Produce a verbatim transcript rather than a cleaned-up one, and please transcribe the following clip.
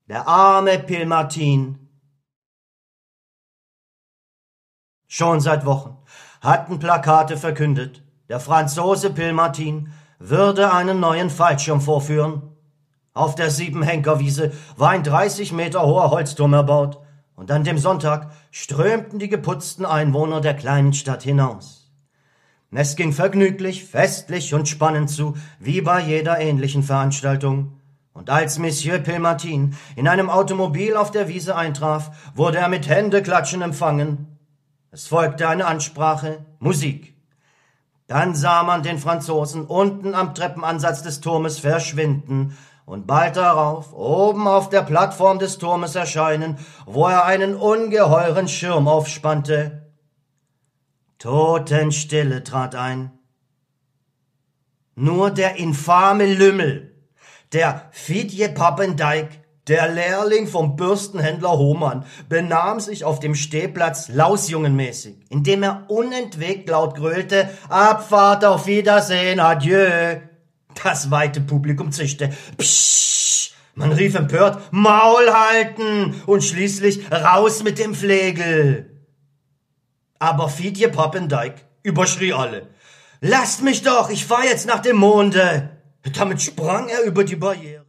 Der arme Pilmartin. Schon seit Wochen hatten Plakate verkündet, der Franzose Pilmartin würde einen neuen Fallschirm vorführen. Auf der Siebenhenkerwiese war ein dreißig Meter hoher Holzturm erbaut, und an dem Sonntag strömten die geputzten Einwohner der kleinen Stadt hinaus. Es ging vergnüglich, festlich und spannend zu, wie bei jeder ähnlichen Veranstaltung. Und als Monsieur Pilmartin in einem Automobil auf der Wiese eintraf, wurde er mit Händeklatschen empfangen. Es folgte eine Ansprache, Musik. Dann sah man den Franzosen unten am Treppenansatz des Turmes verschwinden und bald darauf oben auf der Plattform des Turmes erscheinen, wo er einen ungeheuren Schirm aufspannte. Totenstille trat ein. Nur der infame Lümmel, der Fidje Pappendijk, der Lehrling vom Bürstenhändler Hohmann, benahm sich auf dem Stehplatz lausjungenmäßig, indem er unentwegt laut gröhlte: Abfahrt, auf Wiedersehen, adieu. Das weite Publikum zischte: Psch! Man rief empört: Maul halten! Und schließlich: Raus mit dem Flegel! Aber Fidje Pappendijk überschrie alle: Lasst mich doch, ich fahr jetzt nach dem Monde! Damit sprang er über die Barriere.